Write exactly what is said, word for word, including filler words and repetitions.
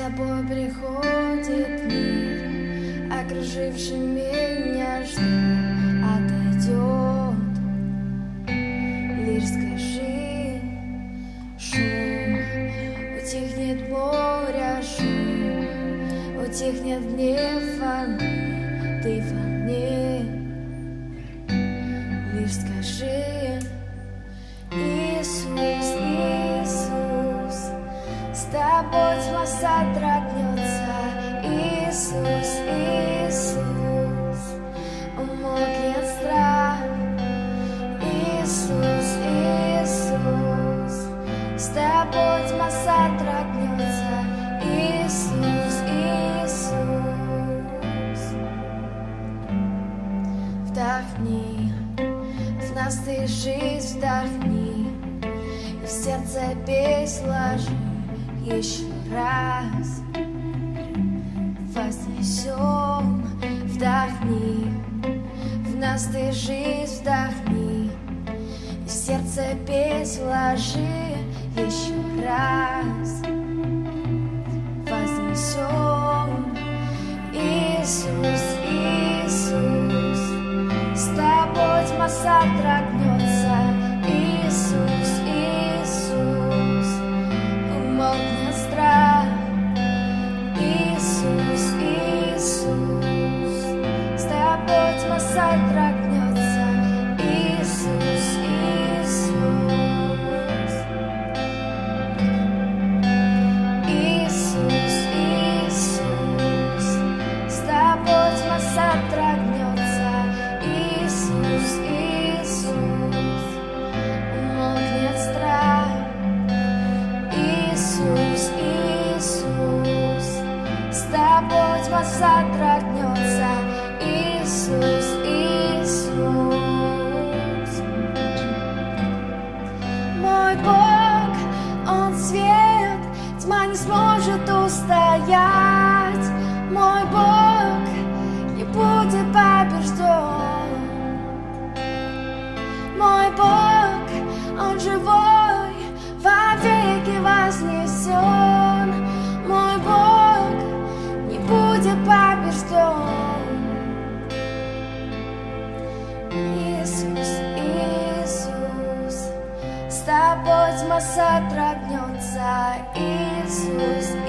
тобой приходит мир, окруживший меня, жду, отойдет. Лишь скажи, шум, утихнет море, шум, утихнет гнев волны, ты во мне. Лишь скажи, Иисус, Иисус, с тобой тьма содрогнется. Иисус, Иисус, умолкнет страх. Иисус, Иисус, с тобой тьма содрогнется. Иисус, Иисус, вдохни в нас ты жизнь, вдохни, и в сердце песнь ложи еще раз. Вознесем, вдохни, в нас ты жизнь, вдохни, и в сердце песнь ложи еще раз. Вознесем, Иисус, Иисус, с тобой тьма содрогнется. Иисус, Иисус, умолкнет страх. Иисус, Иисус, с тобой тьма содрогнется. Иисус, Иисус, Иисус, Иисус, с тобой тьма содрогнется. Иисус, Иисус, умолкнет страх. Иисус, Иисус, с тобой тьма содрогнется. Иисус, Иисус, мой Бог, Он свет, тьма не сможет устоять. Мой Бог не будет побежден. Мой Бог, Он живой, вовеки вознесен. Мой Бог не будет побежден. Иисус, Иисус, с тобой тьма содрогнется. Иисус,